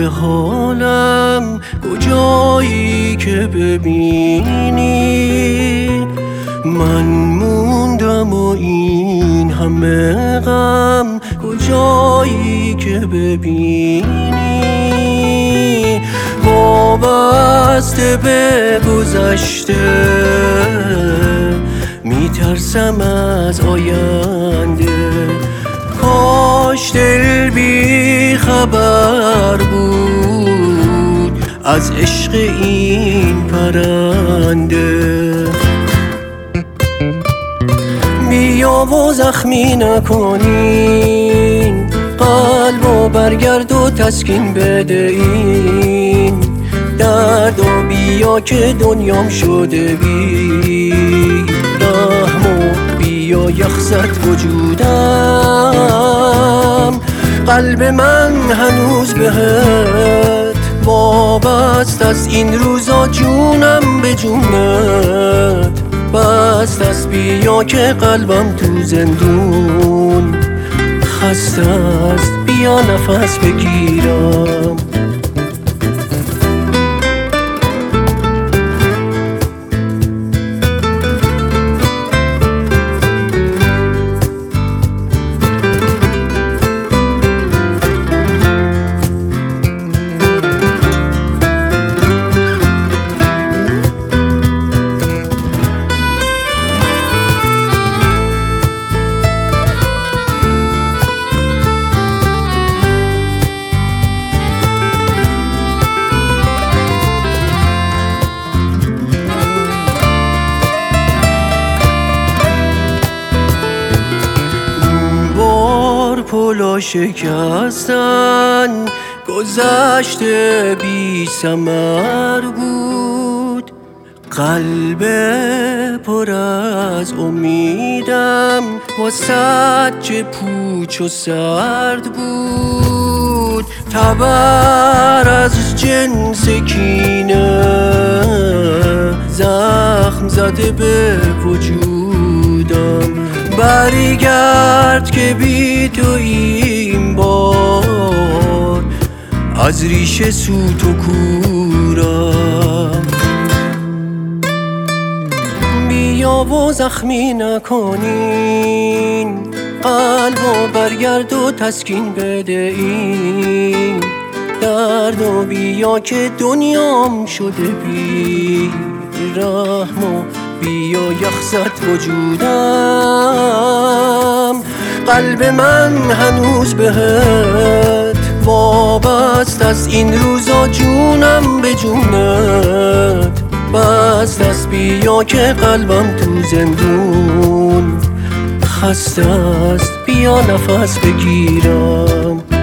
حالم کجایی که ببینی من موندم و این همه غم کجایی که ببینی وابسته به گذشته میترسم از آینده کاش دل بی خبر بود از عشق این پرنده بیا و زخمی نکنین قلب و برگرد و تسکین بده این درد و بیا که دنیام شده بی رحم و بیا یخزد وجودم قلب من هنوز بهت وابست از این روزا جونم به جونت بست از بیا که قلبم تو زندون خسته است بیا نفس بگیرم پلا شکستن گذشته بی ثمر بود قلب پر از امیدم واسه چه پوچ و سرد بود تبر از جنس کینه زخم زده به وجودم برگرد که بی تو این بار از ریشه سوت و کورم بیا و زخمی نکنین قلب و برگرد و تسکین بده این درد و بیا که دنیام شده بی رحم و بیا یخزد وجودم قلب من هنوز بهت وابست از این روزا جونم به جونت بست از بیا که قلبم تو زندون خسته است بیا نفس بگیرم